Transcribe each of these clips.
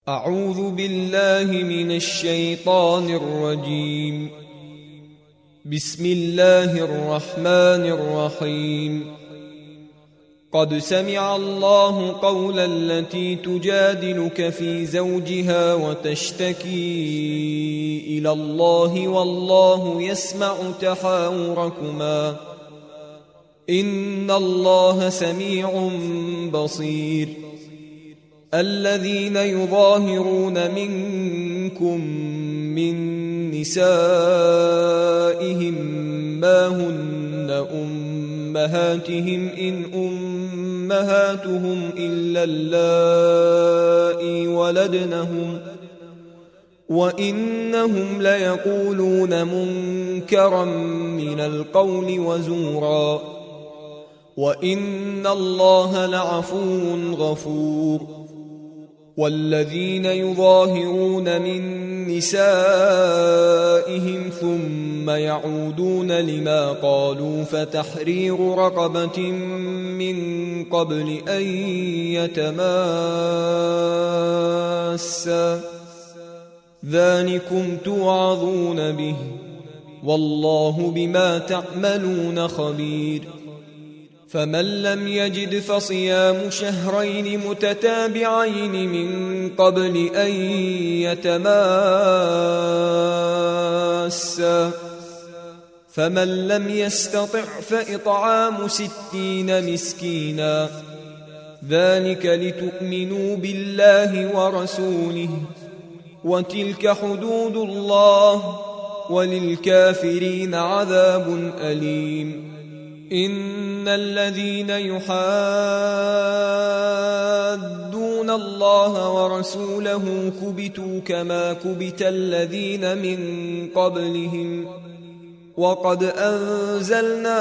أعوذ بالله من الشيطان الرجيم. بسم الله الرحمن الرحيم. قد سمع الله قول التي تجادلك في زوجها وتشتكي إلى الله والله يسمع تحاوركما إن الله سميع بصير. الذين يظاهرون منكم من نسائهم ما هن أمهاتهم إن أمهاتهم إلا اللائي ولدنهم وإنهم ليقولون منكرا من القول وزورا وإن الله لعفو غفور. والذين يظاهرون من نسائهم ثم يعودون لما قالوا فتحرير رقبة من قبل أن يتماسا ذلكم توعظون به والله بما تعملون خبير. فمن لم يجد فصيام شهرين متتابعين من قبل أن يتماسا فمن لم يستطع فإطعام 60 مسكينا ذلك لتؤمنوا بالله ورسوله وتلك حدود الله وللكافرين عذاب أليم. إن الذين يحادون الله ورسوله كبتوا كما كبت الذين من قبلهم وقد أنزلنا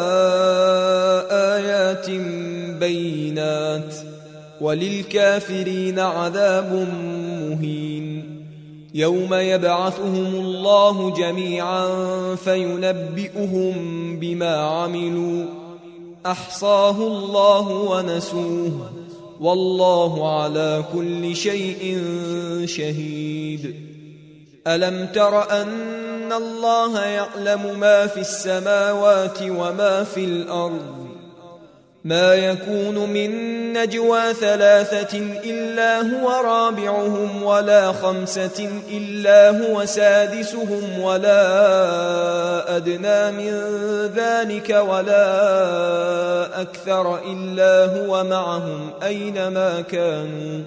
آيات بينات وللكافرين عذاب مهين. يوم يبعثهم الله جميعا فينبئهم بما عملوا أحصاه الله ونسوه والله على كل شيء شهيد. ألم تر أن الله يعلم ما في السماوات وما في الأرض ما يكون من نجوى 3 إلا هو رابعهم ولا 5 إلا هو سادسهم ولا أدنى من ذلك ولا أكثر إلا هو معهم أينما كانوا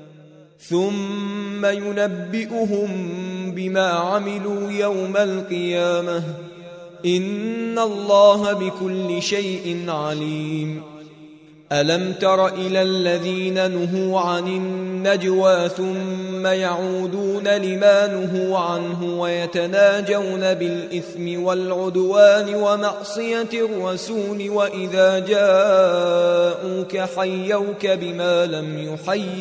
ثم ينبئهم بما عملوا يوم القيامة إن الله بكل شيء عليم. ألم تر إلى الذين نهوا عن النجوى ثم يعودون لما نهوا عنه ويتناجون بالإثم والعدوان ومعصية الرسول وإذا جاءوك حيوك بما لم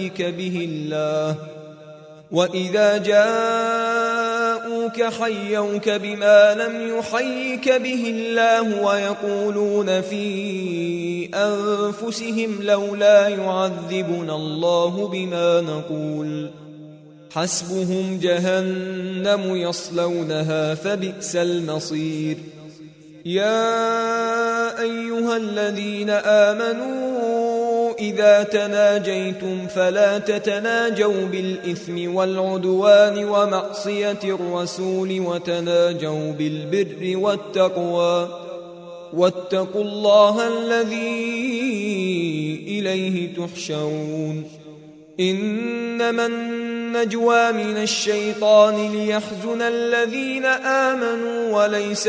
يحيك به الله ويقولون في أنفسهم لولا يعذبنا الله بما نقول حسبهم جهنم يصلونها فبئس المصير. يا أيها الذين آمنوا إذا تناجيتم فلا تتناجوا بالإثم والعدوان ومعصية الرسول وتناجوا بالبر والتقوى واتقوا الله الذي إليه تحشرون. إنما النجوى من الشيطان ليحزن الذين آمنوا وليس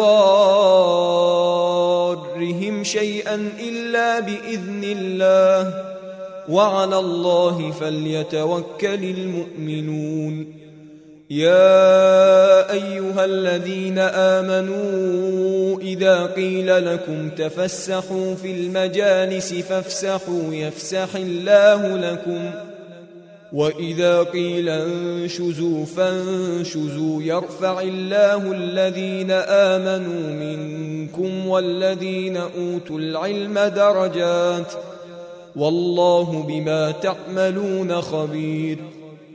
بضارهم شيئا إلا بإذن الله وعلى الله فليتوكل المؤمنون. يا أيها الذين آمنوا إذا قيل لكم تفسحوا في المجالس فافسحوا يفسح الله لكم وإذا قيل انشزوا فانشزوا يرفع الله الذين آمنوا منكم والذين أوتوا العلم درجات والله بما تعملون خبير.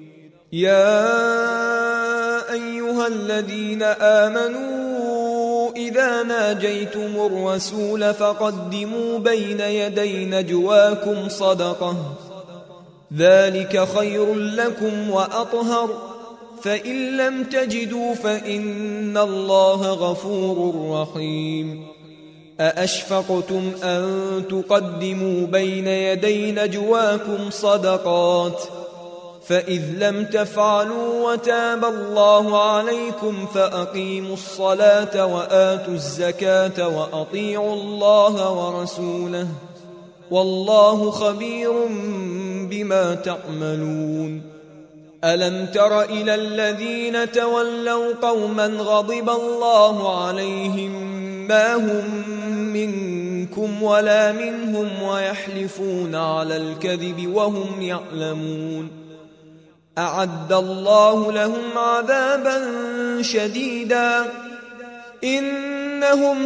يا أيها الذين آمنوا إذا ناجيتم الرسول فقدموا بين يدي نجواكم صدقة ذلك خير لكم وأطهر فإن لم تجدوا فإن الله غفور رحيم أأشفقتم أن تقدموا بين يدي نجواكم صدقات فإذ لم تفعلوا وتاب الله عليكم فأقيموا الصلاة وآتوا الزكاة وأطيعوا الله ورسوله والله خبير بما تعملون ألم تر إلى الذين تولوا قوما غضب الله عليهم ما هم منكم ولا منهم ويحلفون على الكذب وهم يعلمون أعد الله لهم عذابا شديدا إنهم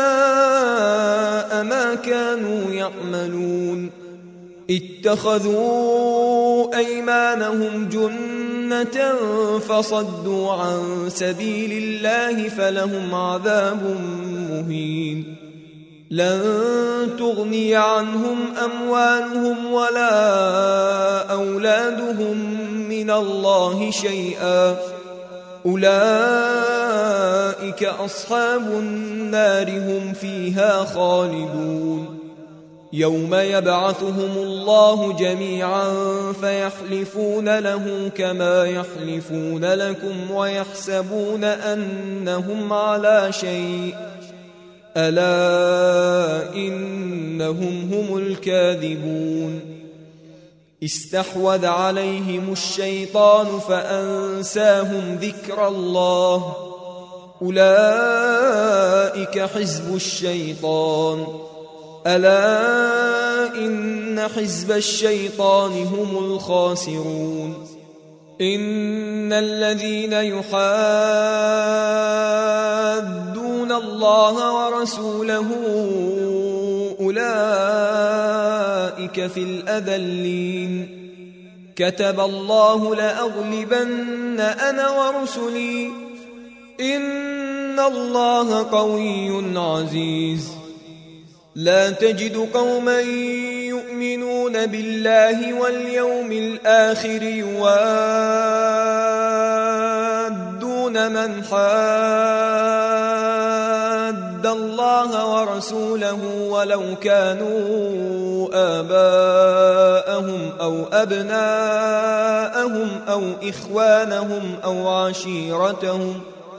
ساء ما كانوا يعملون اتخذوا أيمانهم جنة فصدوا عن سبيل الله فلهم عذاب مهين لن تغني عنهم أموالهم ولا أولادهم من الله شيئا أولئك أصحاب النار هم فيها خالدون يوم يبعثهم الله جميعا فيحلفون له كما يحلفون لكم ويحسبون أنهم على شيء ألا إنهم هم الكاذبون استحوذ عليهم الشيطان فأنساهم ذكر الله أولئك حزب الشيطان ألا إن حزب الشيطان هم الخاسرون إن الذين يحادون الله ورسوله أولئك في الأذلين كتب الله لأغلبن أنا ورسلي إن الله قوي عزيز لا تجد قوما يؤمنون بالله واليوم الآخر يوادون من حاد الله ورسوله ولو كانوا آباءهم أو أبناءهم أو إخوانهم أو عشيرتهم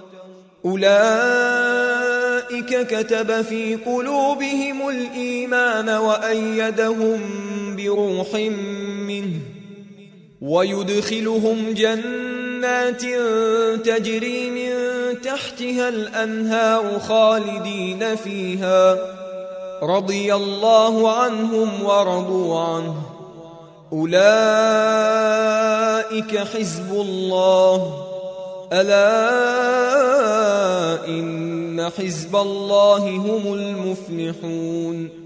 أولئك كتب في قلوبهم الإيمان وأيدهم بروح منه ويدخلهم جنات تجري من تحتها الأنهار خالدين فيها رضي الله عنهم ورضوا عنه أولئك حزب الله ألا إن حزب الله هم المفلحون